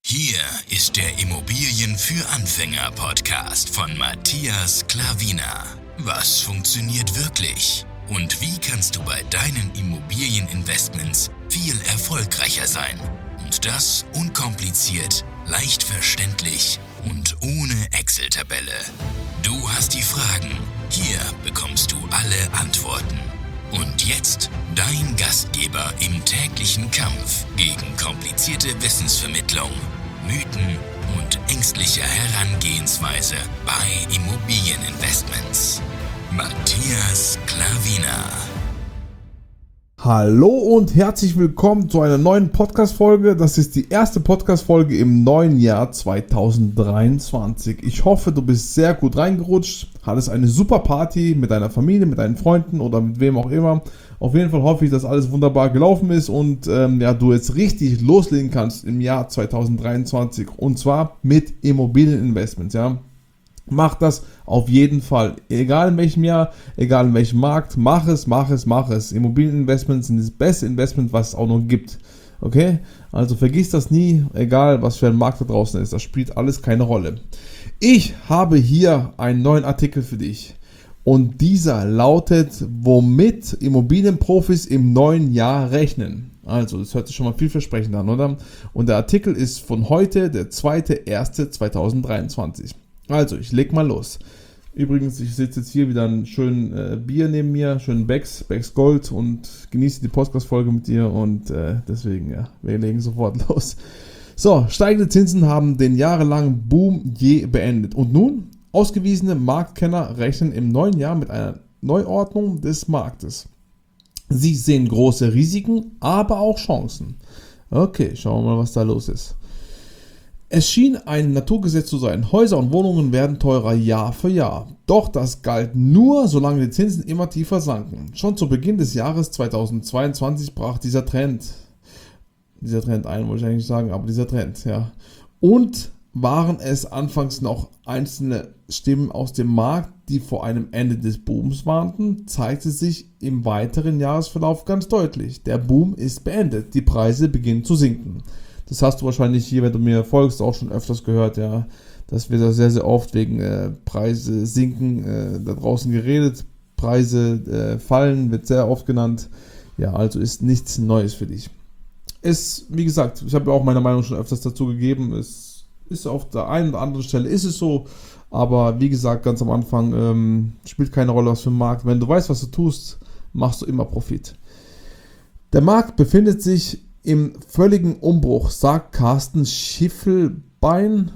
Hier ist der Immobilien für Anfänger Podcast von Matthias Klavina. Was funktioniert wirklich? Und wie kannst du bei deinen Immobilieninvestments viel erfolgreicher sein? Und das unkompliziert, leicht verständlich und ohne Excel-Tabelle. Du hast die Fragen, hier bekommst du alle Antworten. Und jetzt dein Gastgeber im täglichen Kampf gegen komplizierte Wissensvermittlung, Mythen und ängstliche Herangehensweise bei Immobilieninvestments. Matthias Klavina. Hallo und herzlich willkommen zu einer neuen Podcast-Folge. Das ist die erste Podcast-Folge im neuen Jahr 2023. Ich hoffe, du bist sehr gut reingerutscht, hattest eine super Party mit deiner Familie, mit deinen Freunden oder mit wem auch immer. Auf jeden Fall hoffe ich, dass alles wunderbar gelaufen ist und du jetzt richtig loslegen kannst im Jahr 2023 und zwar mit Immobilieninvestments, ja. Mach das auf jeden Fall. Egal in welchem Jahr, egal in welchem Markt, mach es. Immobilieninvestments sind das beste Investment, was es auch noch gibt. Okay? Also vergiss das nie, egal was für ein Markt da draußen ist. Das spielt alles keine Rolle. Ich habe hier einen neuen Artikel für dich. Und dieser lautet, womit Immobilienprofis im neuen Jahr rechnen. Also, das hört sich schon mal vielversprechend an, oder? Und der Artikel ist von heute, der 2.1.2023. Also, ich leg mal los. Übrigens, ich sitze jetzt hier wieder ein schönen Bier neben mir, schönen Becks Gold und genieße die Podcast-Folge mit dir und deswegen, ja, wir legen sofort los. So, steigende Zinsen haben den jahrelangen Boom je beendet. Und nun, ausgewiesene Marktkenner rechnen im neuen Jahr mit einer Neuordnung des Marktes. Sie sehen große Risiken, aber auch Chancen. Okay, schauen wir mal, was da los ist. Es schien ein Naturgesetz zu sein. Häuser und Wohnungen werden teurer Jahr für Jahr. Doch das galt nur, solange die Zinsen immer tiefer sanken. Schon zu Beginn des Jahres 2022 brach dieser Trend ein, wollte ich eigentlich sagen, aber dieser Trend, ja. Und waren es anfangs noch einzelne Stimmen aus dem Markt, die vor einem Ende des Booms warnten, zeigte sich im weiteren Jahresverlauf ganz deutlich. Der Boom ist beendet. Die Preise beginnen zu sinken. Das hast du wahrscheinlich hier, wenn du mir folgst, auch schon öfters gehört, ja, dass wir da sehr, sehr oft wegen Preise sinken da draußen geredet. Preise fallen, wird sehr oft genannt. Ja, also ist nichts Neues für dich. Wie gesagt, ich habe ja auch meine Meinung schon öfters dazu gegeben, es ist auf der einen oder anderen Stelle ist es so, aber wie gesagt, ganz am Anfang spielt keine Rolle, was für ein Markt. Wenn du weißt, was du tust, machst du immer Profit. Der Markt befindet sich im völligen Umbruch, sagt Carsten Schiffelbein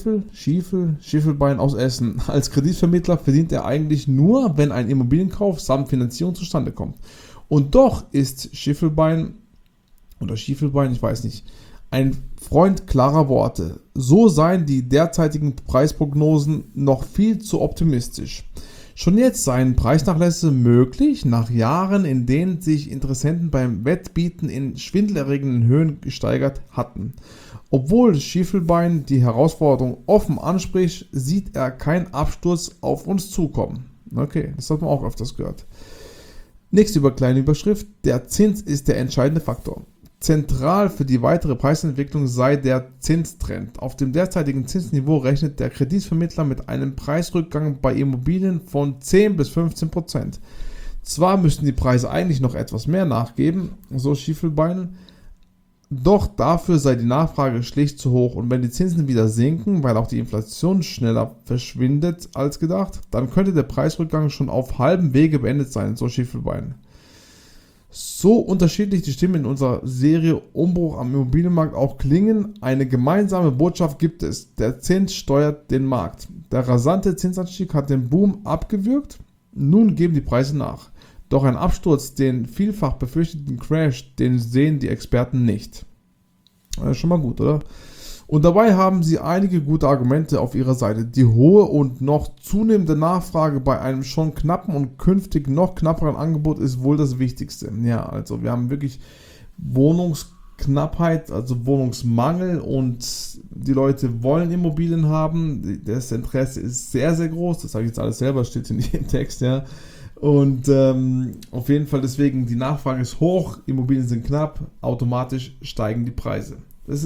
aus Essen. Als Kreditvermittler verdient er eigentlich nur, wenn ein Immobilienkauf samt Finanzierung zustande kommt. Und doch ist Schiffelbein, ich weiß nicht, ein Freund klarer Worte. So seien die derzeitigen Preisprognosen noch viel zu optimistisch. Schon jetzt seien Preisnachlässe möglich, nach Jahren, in denen sich Interessenten beim Wettbieten in schwindelerregenden Höhen gesteigert hatten. Obwohl Schiefelbein die Herausforderung offen anspricht, sieht er keinen Absturz auf uns zukommen. Okay, das hat man auch öfters gehört. Nächste kleine Überschrift: Der Zins ist der entscheidende Faktor. Zentral für die weitere Preisentwicklung sei der Zinstrend. Auf dem derzeitigen Zinsniveau rechnet der Kreditvermittler mit einem Preisrückgang bei Immobilien von 10 bis 15%. Zwar müssten die Preise eigentlich noch etwas mehr nachgeben, so Schiefelbein, doch dafür sei die Nachfrage schlicht zu hoch und wenn die Zinsen wieder sinken, weil auch die Inflation schneller verschwindet als gedacht, dann könnte der Preisrückgang schon auf halbem Wege beendet sein, so Schiefelbein. So unterschiedlich die Stimmen in unserer Serie Umbruch am Immobilienmarkt auch klingen, eine gemeinsame Botschaft gibt es. Der Zins steuert den Markt. Der rasante Zinsanstieg hat den Boom abgewürgt, nun geben die Preise nach. Doch ein Absturz, den vielfach befürchteten Crash, den sehen die Experten nicht. Das ist schon mal gut, oder? Und dabei haben sie einige gute Argumente auf ihrer Seite. Die hohe und noch zunehmende Nachfrage bei einem schon knappen und künftig noch knapperen Angebot ist wohl das Wichtigste. Ja, also wir haben wirklich Wohnungsknappheit, also Wohnungsmangel und die Leute wollen Immobilien haben. Das Interesse ist sehr, sehr groß. Das sage ich jetzt alles selber, steht in jedem Text, ja. Und auf jeden Fall deswegen, die Nachfrage ist hoch, Immobilien sind knapp, automatisch steigen die Preise. Das ist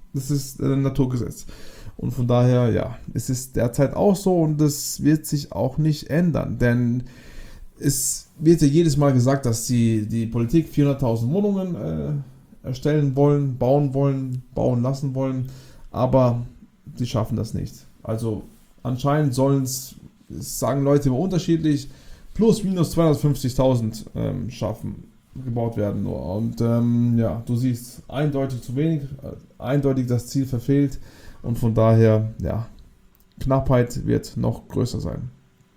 Das ist ein Naturgesetz. Und von daher, ja, es ist derzeit auch so und das wird sich auch nicht ändern, denn es wird ja jedes Mal gesagt, dass die Politik 400.000 Wohnungen erstellen wollen, bauen lassen wollen, aber die schaffen das nicht. Also anscheinend sollen es, sagen Leute immer unterschiedlich, plus minus 250.000 gebaut werden nur. Und ja, du siehst eindeutig zu wenig, eindeutig das Ziel verfehlt und von daher, ja, Knappheit wird noch größer sein.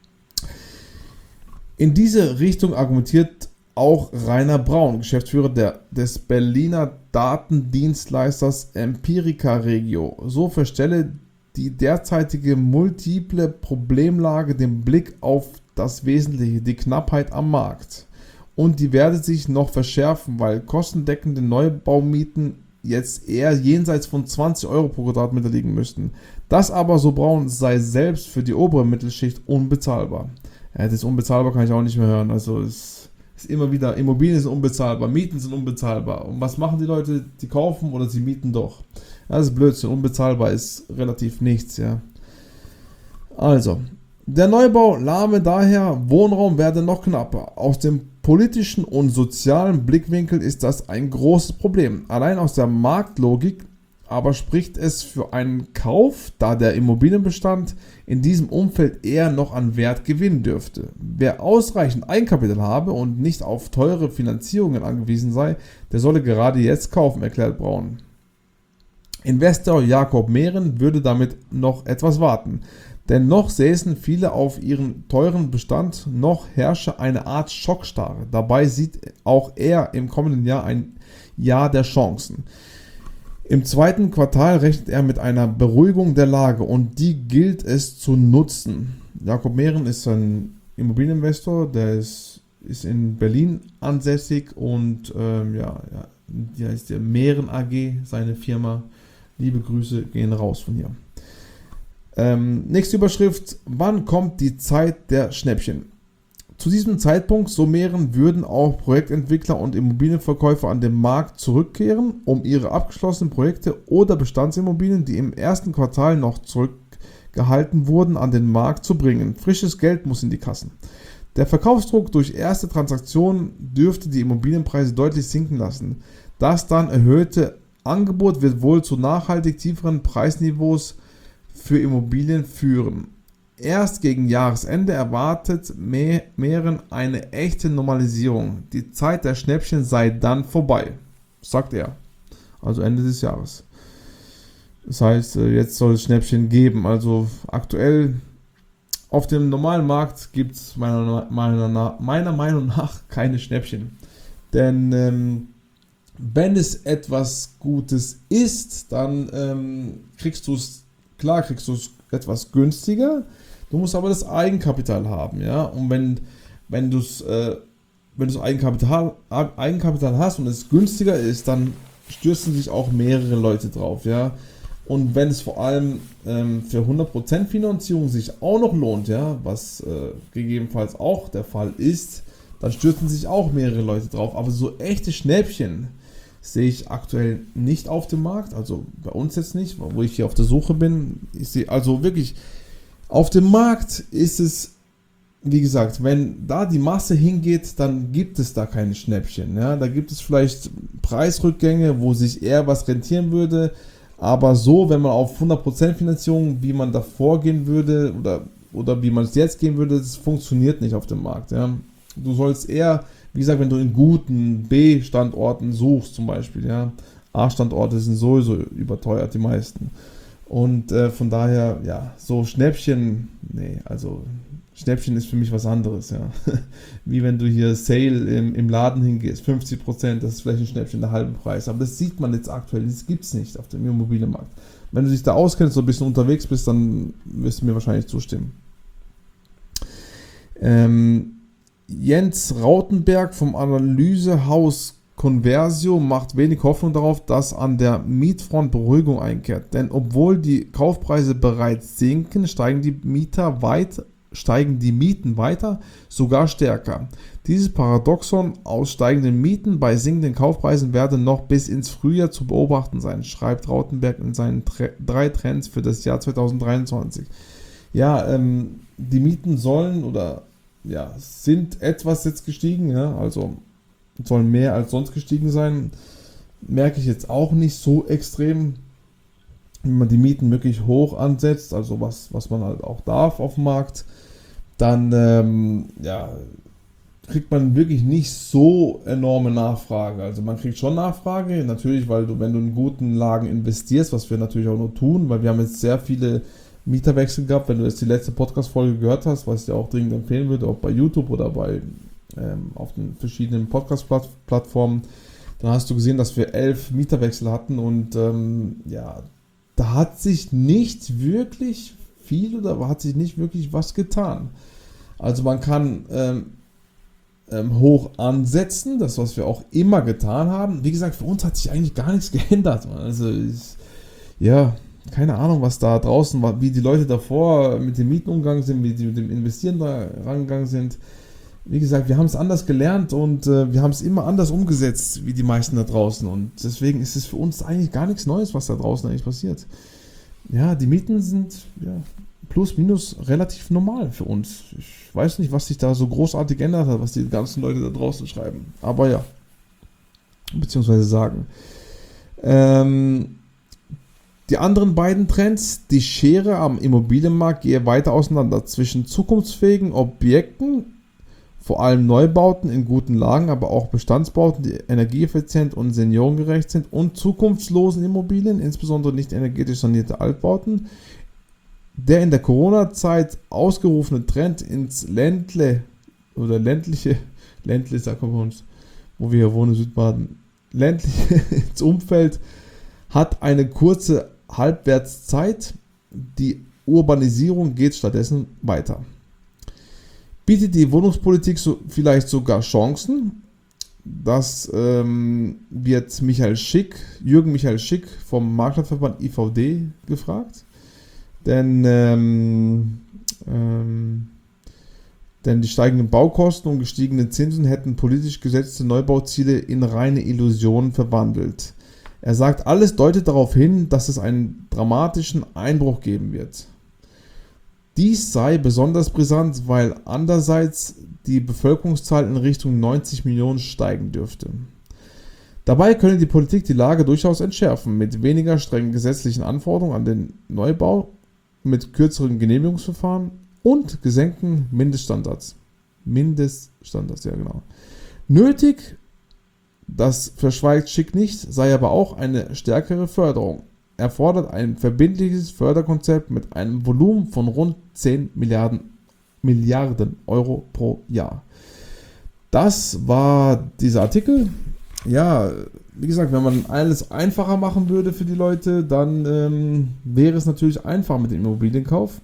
In diese Richtung argumentiert auch Rainer Braun, Geschäftsführer des Berliner Datendienstleisters Empirica Regio. So verstelle die derzeitige multiple Problemlage den Blick auf das Wesentliche, die Knappheit am Markt. Und die werde sich noch verschärfen, weil kostendeckende Neubaumieten jetzt eher jenseits von 20 Euro pro Quadratmeter liegen müssten. Das aber, so Braun, sei selbst für die obere Mittelschicht unbezahlbar. Ja, das unbezahlbar kann ich auch nicht mehr hören. Also es ist immer wieder, Immobilien sind unbezahlbar, Mieten sind unbezahlbar. Und was machen die Leute? Die kaufen oder sie mieten doch. Ja, das ist Blödsinn. Unbezahlbar ist relativ nichts, ja. Also, der Neubau lahme daher, Wohnraum werde noch knapper. Aus dem politischen und sozialen Blickwinkel ist das ein großes Problem. Allein aus der Marktlogik aber spricht es für einen Kauf, da der Immobilienbestand in diesem Umfeld eher noch an Wert gewinnen dürfte. Wer ausreichend Eigenkapital habe und nicht auf teure Finanzierungen angewiesen sei, der solle gerade jetzt kaufen, erklärt Braun. Investor Jakob Mehren würde damit noch etwas warten, denn noch säßen viele auf ihren teuren Bestand, noch herrsche eine Art Schockstarre. Dabei sieht auch er im kommenden Jahr ein Jahr der Chancen. Im zweiten Quartal rechnet er mit einer Beruhigung der Lage und die gilt es zu nutzen. Jakob Mehren ist ein Immobilieninvestor, der ist in Berlin ansässig und die heißt der Mehren AG, seine Firma. Liebe Grüße gehen raus von hier. Nächste Überschrift: Wann kommt die Zeit der Schnäppchen? Zu diesem Zeitpunkt, so Mehren, würden auch Projektentwickler und Immobilienverkäufer an den Markt zurückkehren, um ihre abgeschlossenen Projekte oder Bestandsimmobilien, die im ersten Quartal noch zurückgehalten wurden, an den Markt zu bringen. Frisches Geld muss in die Kassen. Der Verkaufsdruck durch erste Transaktionen dürfte die Immobilienpreise deutlich sinken lassen. Das dann erhöhte Angebot wird wohl zu nachhaltig tieferen Preisniveaus für Immobilien führen. Erst gegen Jahresende erwartet Mehren eine echte Normalisierung. Die Zeit der Schnäppchen sei dann vorbei, sagt er. Also Ende des Jahres. Das heißt, jetzt soll es Schnäppchen geben. Also aktuell auf dem normalen Markt gibt es meiner Meinung nach keine Schnäppchen. Denn wenn es etwas Gutes ist, dann kriegst du es etwas günstiger. Du musst aber das Eigenkapital haben, ja. Und wenn du Eigenkapital hast und es günstiger ist, dann stürzen sich auch mehrere Leute drauf, ja. Und wenn es vor allem für 100% Finanzierung sich auch noch lohnt, ja, was gegebenenfalls auch der Fall ist, dann stürzen sich auch mehrere Leute drauf. Aber so echte Schnäppchen sehe ich aktuell nicht auf dem Markt, also bei uns jetzt nicht, wo ich hier auf der Suche bin. Ich sehe also wirklich, auf dem Markt ist es, wie gesagt, wenn da die Masse hingeht, dann gibt es da keine Schnäppchen. Ja? Da gibt es vielleicht Preisrückgänge, wo sich eher was rentieren würde, aber so, wenn man auf 100% Finanzierung, wie man da vorgehen würde oder wie man es jetzt gehen würde, das funktioniert nicht auf dem Markt. Ja? Du sollst eher, wie gesagt, wenn du in guten B-Standorten suchst zum Beispiel, ja, A-Standorte sind sowieso überteuert, die meisten. Und von daher, ja, so Schnäppchen, nee, also Schnäppchen ist für mich was anderes, ja. Wie wenn du hier Sale im Laden hingehst, 50%, das ist vielleicht ein Schnäppchen, der halbe Preis. Aber das sieht man jetzt aktuell, das gibt es nicht auf dem Immobilienmarkt. Wenn du dich da auskennst, so ein bisschen unterwegs bist, dann wirst du mir wahrscheinlich zustimmen. Jens Rautenberg vom Analysehaus Conversio macht wenig Hoffnung darauf, dass an der Mietfront Beruhigung einkehrt. Denn obwohl die Kaufpreise bereits sinken, steigen die Mieter weit steigen die Mieten weiter, sogar stärker. Dieses Paradoxon aus steigenden Mieten bei sinkenden Kaufpreisen werde noch bis ins Frühjahr zu beobachten sein, schreibt Rautenberg in seinen 3 Trends für das Jahr 2023. Ja, die Mieten sind etwas jetzt gestiegen, ja, also sollen mehr als sonst gestiegen sein. Merke ich jetzt auch nicht so extrem, wenn man die Mieten wirklich hoch ansetzt, also was man halt auch darf auf dem Markt, dann kriegt man wirklich nicht so enorme Nachfrage. Also man kriegt schon Nachfrage, natürlich, weil wenn du in guten Lagen investierst, was wir natürlich auch nur tun, weil wir haben jetzt sehr viele Mieterwechsel gehabt. Wenn du jetzt die letzte Podcast-Folge gehört hast, was ich dir auch dringend empfehlen würde, auch bei YouTube oder auf den verschiedenen Podcast-Plattformen, dann hast du gesehen, dass wir 11 Mieterwechsel hatten und da hat sich nicht wirklich viel oder hat sich nicht wirklich was getan. Also man kann hoch ansetzen, das was wir auch immer getan haben. Wie gesagt, für uns hat sich eigentlich gar nichts geändert. Also keine Ahnung, was da draußen war, wie die Leute davor mit dem Mieten umgegangen sind, wie die mit dem Investieren da rangegangen sind. Wie gesagt, wir haben es anders gelernt und wir haben es immer anders umgesetzt, wie die meisten da draußen. Und deswegen ist es für uns eigentlich gar nichts Neues, was da draußen eigentlich passiert. Ja, die Mieten sind plus minus relativ normal für uns. Ich weiß nicht, was sich da so großartig geändert hat, was die ganzen Leute da draußen schreiben. Aber ja, beziehungsweise sagen. Die anderen beiden Trends, die Schere am Immobilienmarkt gehe weiter auseinander zwischen zukunftsfähigen Objekten, vor allem Neubauten in guten Lagen, aber auch Bestandsbauten, die energieeffizient und seniorengerecht sind, und zukunftslosen Immobilien, insbesondere nicht energetisch sanierte Altbauten. Der in der Corona-Zeit ausgerufene Trend ins ländliche, sagt man bei uns, wo wir hier wohnen, Südbaden, ländliche ins Umfeld, hat eine kurze Halbwertszeit. Die Urbanisierung geht stattdessen weiter. Bietet die Wohnungspolitik vielleicht sogar Chancen? Das wird Jürgen Michael Schick vom Maklerverband IVD gefragt. Denn die steigenden Baukosten und gestiegenen Zinsen hätten politisch gesetzte Neubauziele in reine Illusionen verwandelt. Er sagt, alles deutet darauf hin, dass es einen dramatischen Einbruch geben wird. Dies sei besonders brisant, weil andererseits die Bevölkerungszahl in Richtung 90 Millionen steigen dürfte. Dabei könne die Politik die Lage durchaus entschärfen, mit weniger strengen gesetzlichen Anforderungen an den Neubau, mit kürzeren Genehmigungsverfahren und gesenkten Mindeststandards. Ja genau. Nötig, das verschweigt Schick nicht, sei aber auch eine stärkere Förderung. Er fordert ein verbindliches Förderkonzept mit einem Volumen von rund 10 Milliarden Euro pro Jahr. Das war dieser Artikel. Ja, wie gesagt, wenn man alles einfacher machen würde für die Leute, dann wäre es natürlich einfach mit dem Immobilienkauf.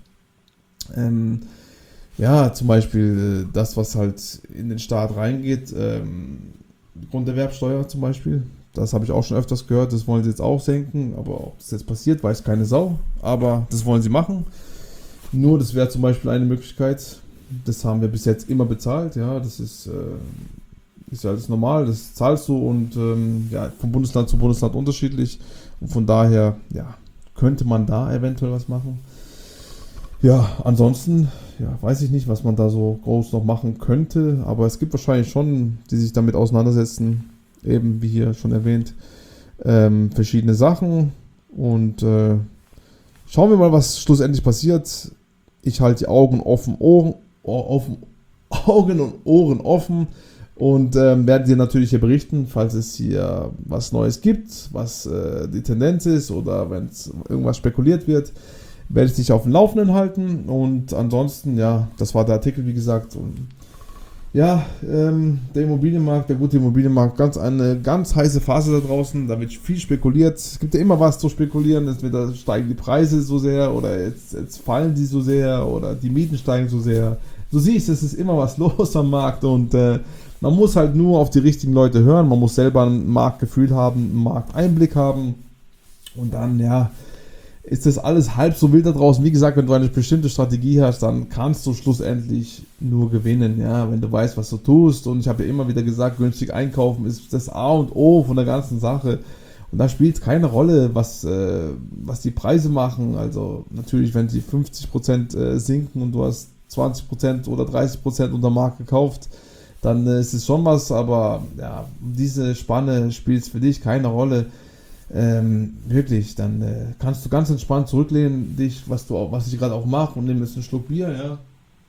Zum Beispiel das, was halt in den Staat reingeht, Grunderwerbsteuer zum Beispiel. Das habe ich auch schon öfters gehört, das wollen sie jetzt auch senken, aber ob das jetzt passiert, weiß keine Sau. Aber das wollen sie machen. Nur, das wäre zum Beispiel eine Möglichkeit. Das haben wir bis jetzt immer bezahlt, ja, das ist ja alles normal, das zahlst du und von Bundesland zu Bundesland unterschiedlich. Und von daher, könnte man da eventuell was machen. Ja, ansonsten, weiß ich nicht, was man da so groß noch machen könnte, aber es gibt wahrscheinlich schon, die sich damit auseinandersetzen, eben wie hier schon erwähnt, verschiedene Sachen und schauen wir mal, was schlussendlich passiert. Ich halte die Augen und Ohren offen und werde dir natürlich hier berichten, falls es hier was Neues gibt, was die Tendenz ist oder wenn es irgendwas spekuliert wird, werde ich dich auf dem Laufenden halten. Und ansonsten, das war der Artikel, wie gesagt. Und der Immobilienmarkt, der gute Immobilienmarkt, eine ganz heiße Phase da draußen, da wird viel spekuliert. Es gibt ja immer was zu spekulieren, entweder steigen die Preise so sehr oder jetzt fallen die so sehr oder die Mieten steigen so sehr. Du siehst, es ist immer was los am Markt und man muss halt nur auf die richtigen Leute hören, man muss selber ein Marktgefühl haben, einen Markteinblick haben und dann, ist das alles halb so wild da draußen. Wie gesagt, wenn du eine bestimmte Strategie hast, dann kannst du schlussendlich nur gewinnen, ja, wenn du weißt, was du tust. Und ich habe ja immer wieder gesagt, günstig einkaufen ist das A und O von der ganzen Sache. Und da spielt es keine Rolle, was die Preise machen. Also natürlich, wenn sie 50% sinken und du hast 20% oder 30% unter Markt gekauft, dann ist es schon was, aber ja, diese Spanne spielt es für dich keine Rolle. Wirklich, dann kannst du ganz entspannt zurücklehnen, was ich gerade auch mache, und nimm jetzt einen Schluck Bier, ja.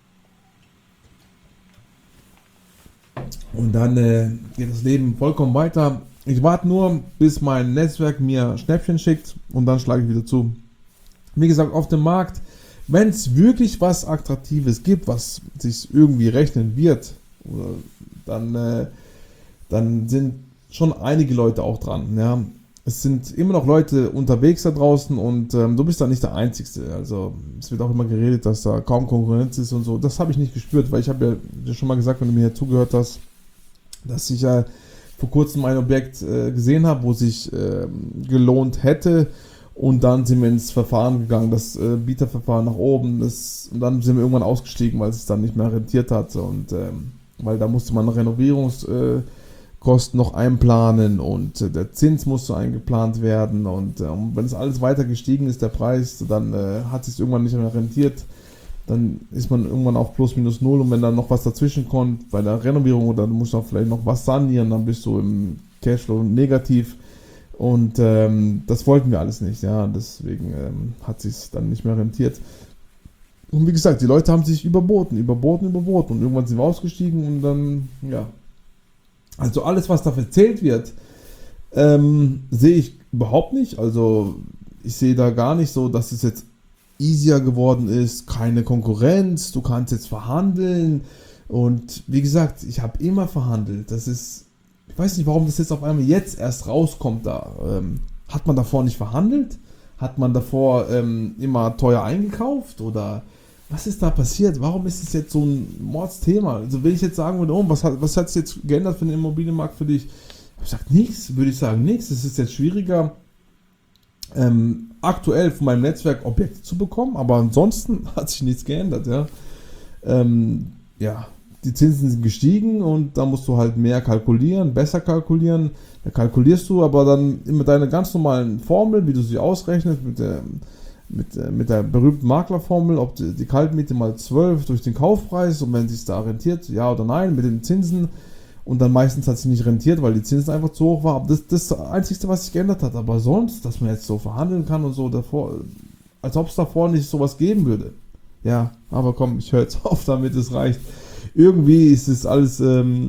Und dann geht das Leben vollkommen weiter. Ich warte nur, bis mein Netzwerk mir Schnäppchen schickt, und dann schlage ich wieder zu. Wie gesagt, auf dem Markt, wenn es wirklich was Attraktives gibt, was sich irgendwie rechnen wird, dann sind schon einige Leute auch dran. Ja. Es sind immer noch Leute unterwegs da draußen, und du bist da nicht der Einzige. Also es wird auch immer geredet, dass da kaum Konkurrenz ist und so. Das habe ich nicht gespürt, weil ich habe ja dir schon mal gesagt, wenn du mir hier zugehört hast, dass ich ja vor kurzem ein Objekt gesehen habe, wo sich gelohnt hätte, und dann sind wir ins Verfahren gegangen, das Bieterverfahren nach oben, und dann sind wir irgendwann ausgestiegen, weil es dann nicht mehr rentiert hatte, und weil da musste man Renovierungskosten noch einplanen, und der Zins musste eingeplant werden, und wenn es alles weiter gestiegen ist, der Preis, dann hat es sich irgendwann nicht mehr rentiert. Dann ist man irgendwann auf plus minus null, und wenn dann noch was dazwischen kommt bei der Renovierung, oder du musst auch vielleicht noch was sanieren, dann bist du im Cashflow negativ, und das wollten wir alles nicht, ja, deswegen hat es sich dann nicht mehr rentiert. Und wie gesagt, die Leute haben sich überboten, und irgendwann sind wir ausgestiegen, und dann, ja, also alles, was da erzählt wird, sehe ich überhaupt nicht. Also ich sehe da gar nicht so, dass es jetzt easier geworden ist, keine Konkurrenz, du kannst jetzt verhandeln, und wie gesagt, ich habe immer verhandelt. Das ist, ich weiß nicht, warum das jetzt auf einmal jetzt erst rauskommt da. Hat man davor nicht verhandelt? Hat man davor immer teuer eingekauft, oder was ist da passiert? Warum ist es jetzt so ein Mordsthema? Also wenn ich jetzt sagen würde, was hat es jetzt geändert für den Immobilienmarkt für dich? Ich sage nichts, würde ich sagen, nichts. Es ist jetzt schwieriger, aktuell von meinem Netzwerk Objekte zu bekommen, aber ansonsten hat sich nichts geändert. Ja, ja, die Zinsen sind gestiegen, und da musst du halt mehr kalkulieren, besser kalkulieren. Da kalkulierst du aber dann mit deiner ganz normalen Formel, wie du sie ausrechnest, mit der berühmten Maklerformel, ob die Kaltmiete mal 12 durch den Kaufpreis, und wenn sich da rentiert, ja oder nein, mit den Zinsen, und dann meistens hat es nicht rentiert, weil die Zinsen einfach zu hoch waren. Aber das ist das Einzige, was sich geändert hat. Aber sonst, dass man jetzt so verhandeln kann und so davor, als ob es davor nicht sowas geben würde. Ja, aber komm, ich höre jetzt auf damit, es reicht. Irgendwie ist es alles,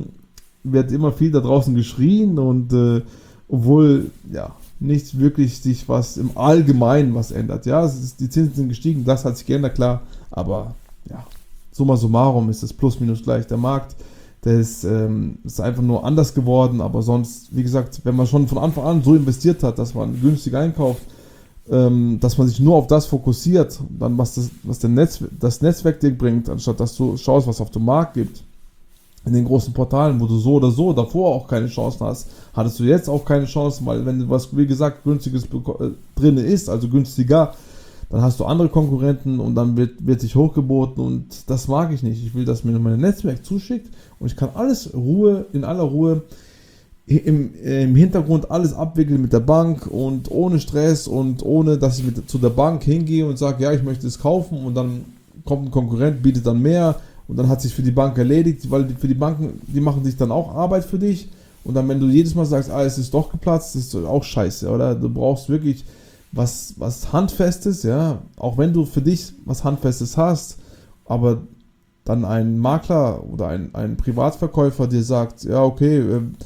wird immer viel da draußen geschrien, und obwohl, ja, nicht wirklich sich was im Allgemeinen was ändert. Ja, die Zinsen sind gestiegen, das hat sich geändert, klar, aber ja, summa summarum ist es plus minus gleich. Der Markt, der ist einfach nur anders geworden, aber sonst, wie gesagt, wenn man schon von Anfang an so investiert hat, dass man günstig einkauft, dass man sich nur auf das fokussiert, dann was das Netzwerk dir bringt, anstatt dass du schaust, was auf dem Markt gibt. In den großen Portalen, wo du so oder so davor auch keine Chancen hast, hattest du jetzt auch keine Chancen, weil wenn was, wie gesagt, günstiges drin ist, also günstiger, dann hast du andere Konkurrenten, und dann wird sich hochgeboten, und das mag ich nicht. Ich will, dass mir mein Netzwerk zuschickt, und ich kann alles in aller Ruhe im Hintergrund alles abwickeln mit der Bank, und ohne Stress, und ohne, dass ich zu der Bank hingehe und sage, ja, ich möchte es kaufen, und dann kommt ein Konkurrent, bietet dann mehr, und dann hat sich für die Bank erledigt, weil für die Banken, die machen sich dann auch Arbeit für dich, und dann, wenn du jedes Mal sagst, es ist doch geplatzt, ist auch scheiße, oder? Du brauchst wirklich was Handfestes, ja, auch wenn du für dich was Handfestes hast, aber dann ein Makler oder ein Privatverkäufer dir sagt, ja, okay,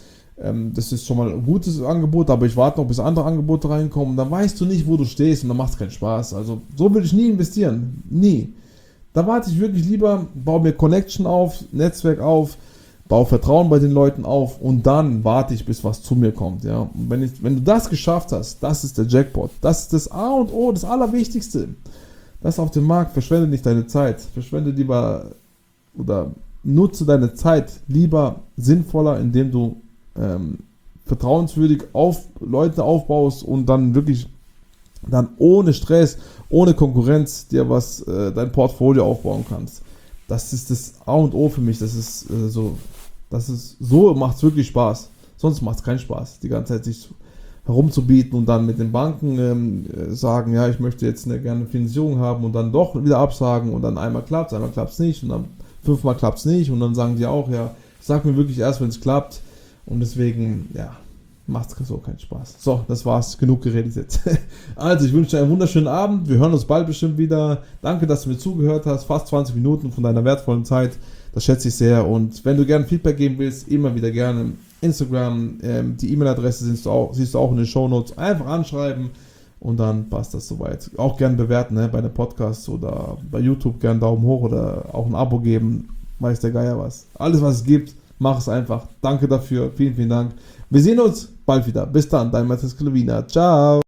das ist schon mal ein gutes Angebot, aber ich warte noch, bis andere Angebote reinkommen, dann weißt du nicht, wo du stehst, und dann macht es keinen Spaß. Also so würde ich nie investieren, nie. Da warte ich wirklich lieber, baue mir Connection auf, Netzwerk auf, baue Vertrauen bei den Leuten auf, und dann warte ich, bis was zu mir kommt. Ja? Und wenn du das geschafft hast, das ist der Jackpot. Das ist das A und O, das Allerwichtigste. Das auf dem Markt, verschwende nicht deine Zeit. Verschwende lieber, oder nutze deine Zeit lieber sinnvoller, indem du vertrauenswürdig Leute aufbaust, und dann wirklich dann ohne Stress, ohne Konkurrenz dir dein Portfolio aufbauen kannst. Das ist das A und O für mich. Das ist so macht es wirklich Spaß. Sonst macht es keinen Spaß, die ganze Zeit sich herumzubieten und dann mit den Banken sagen, ja, ich möchte jetzt gerne eine Finanzierung haben und dann doch wieder absagen und dann einmal klappt es nicht und dann 5-mal klappt es nicht und dann sagen die auch, ja, sag mir wirklich erst, wenn es klappt und deswegen, ja, macht es so keinen Spaß. So, das war's, genug geredet jetzt. Also, ich wünsche dir einen wunderschönen Abend, wir hören uns bald bestimmt wieder. Danke, dass du mir zugehört hast, fast 20 Minuten von deiner wertvollen Zeit, das schätze ich sehr und wenn du gerne Feedback geben willst, immer wieder gerne Instagram, die E-Mail-Adresse siehst du auch in den Shownotes. Einfach anschreiben und dann passt das soweit. Auch gerne bewerten, bei den Podcasts oder bei YouTube gerne Daumen hoch oder auch ein Abo geben. Weiß der Geier was. Alles, was es gibt, mach es einfach. Danke dafür. Vielen, vielen Dank. Wir sehen uns bald wieder. Bis dann, dein Matthias Klavina. Ciao.